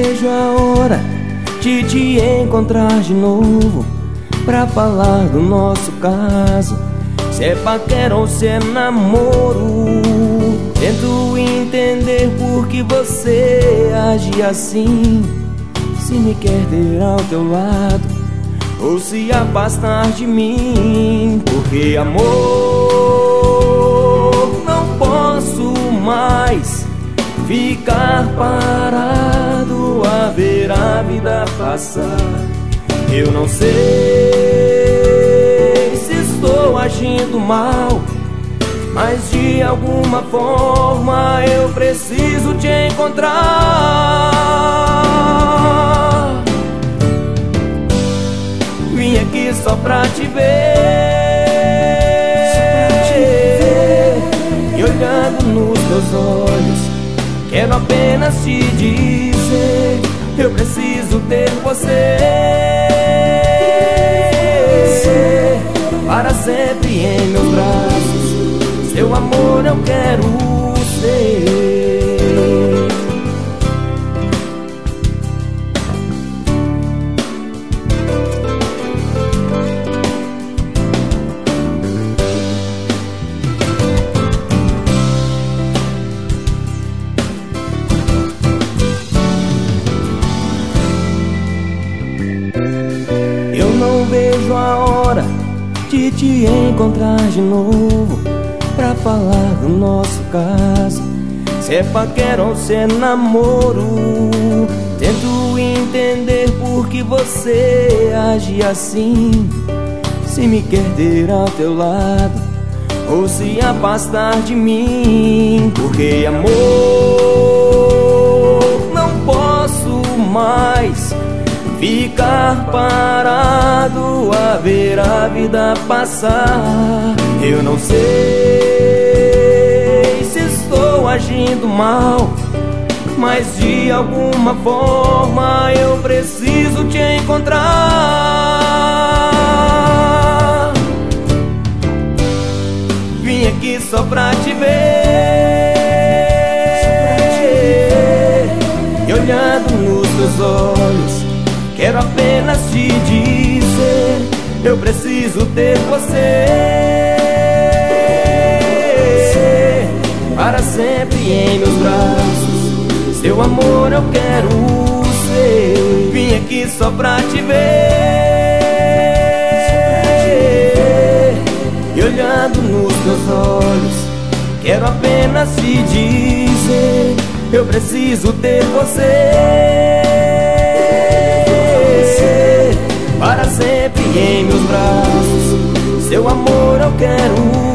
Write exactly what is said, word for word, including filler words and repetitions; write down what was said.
vejo a hora de te encontrar de novo pra falar do nosso caso. Se é paquera ou se é namoro, tento entender por que você age assim. Se me quer ter ao teu lado ou se afastar de mim. Porque amor, não posso mais ficar parado a ver a vida passar. Eu não sei se estou agindo mal, mas de alguma forma eu preciso te encontrar. Vim aqui só pra te ver, e olhando nos teus olhos quero apenas te dizer: eu preciso ter você para sempre em meus braços. Seu amor eu quero ser. Eu não vejo a hora de te encontrar de novo pra falar do nosso caso. Se é paquera ou se é namoro, tento entender por que você age assim. Se me quer ter ao teu lado ou se afastar de mim. Porque amor, não posso mais ficar parado a ver a vida passar. Eu não sei se estou agindo mal, mas de alguma forma eu preciso te encontrar. Vim aqui só pra te ver, e olhando nos teus olhos quero apenas te dizer: eu preciso ter você para sempre em meus braços. Seu amor eu quero ser. Vim aqui só pra te ver, e olhando nos teus olhos quero apenas te dizer: eu preciso ter você para sempre em meus braços. Seu amor eu quero